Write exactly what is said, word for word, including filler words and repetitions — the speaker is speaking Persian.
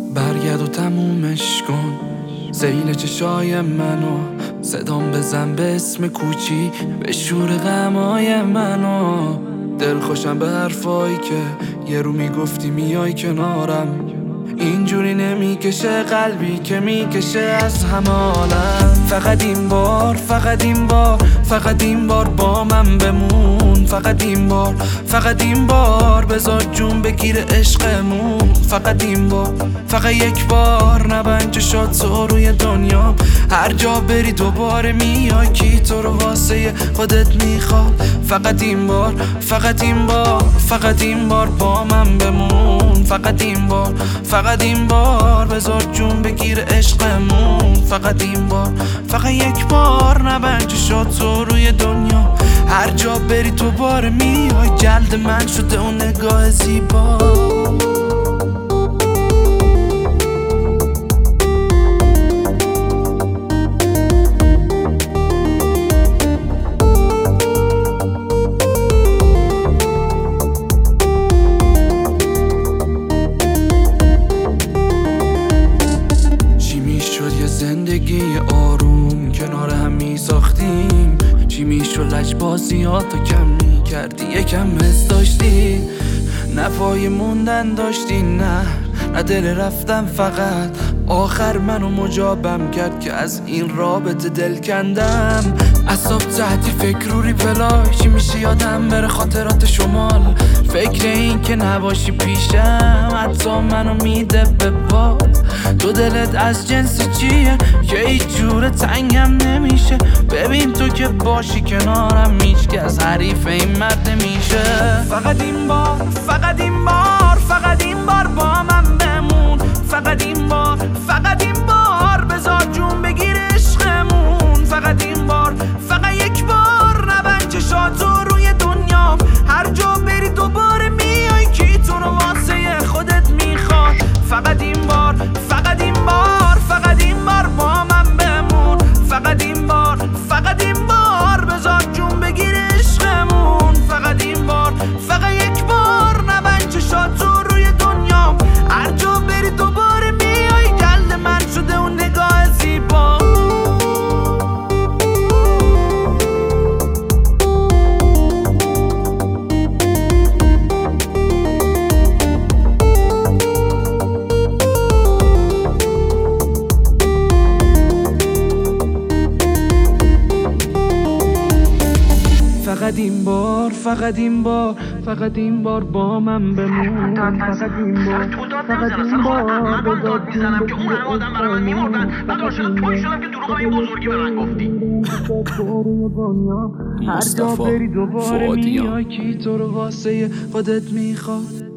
برگرد و تمومش کن سیل چشای منو، صدام بزن به اسم کوچی به شور غمای منو. دل خوشم به حرفایی که یه رو میگفتی میای کنارم، اینجوری نمیکشه قلبی که میکشه از همه عالم. فقط این بار فقط این بار فقط این بار با من بمون، فقط این بار فقط این بار بذار جون بگیره عشقمون. فقط این بار فقط یک بار نبند چشات تو روی دنیا، هر جا بری دوباره میای کی تو رو واسه خودت میخواد. فقط این بار فقط این بار فقط این بار با من بمون، فقط این بار فقط این بار بذار جون بگیره عشقمون. فقط این بار فقط یک بار نبند چشات تو روی دنیا، هر جا بری دوباره میای. جلد من شده اون نگاه زیبا، زندگی آروم کنار هم می ساختیم، چی میشد لجبازیاتو کم می کردی یکم حس داشتی، نه پای موندن داشتی نه نه دل رفتم، فقط آخر منو مجابم کرد که از این رابطه دل کندم. اصاب تحتی فکر رو ریپلای چی میشه یادم بره خاطرات شمال، فکر این که نباشی پیشم حتی منو میده به باد. تو دلت از جنسی چیه که هیچ جوره تنگم نمیشه، ببین تو که باشی کنارم هیچ که از حریف این مرد نمیشه. فقط این بار فقط این بار فقط این بار با من بمون، فقط این بار فقط این بار بذار جون بگیر عشقمون. فقط این بار فقط یک بار نبند چشاتو روی دنیا، هر جا بری دوباره میای کی تو رو واسه خودت میخواد. فقط این بار فقط این بار فقط این بار با من بمون، فقط این بار فقط این بار بذار جون بگیر عشقمون. فقط این بار فقط یک بار نبند چشاتو روی دنیا، هر جا بری دوباره میای. جلد من شده اون نگاه زیبا، فقط این بار فقط این بار فقط این بار با من بمون، فقط این بار فقط این بار من داد میزنم که اون همه آدم برای من میمردن، من داشتم توی شدم که دروغای بزرگی به من گفتی. هر جا بری دوباره میای کی تو رو واسه خودت میخواد.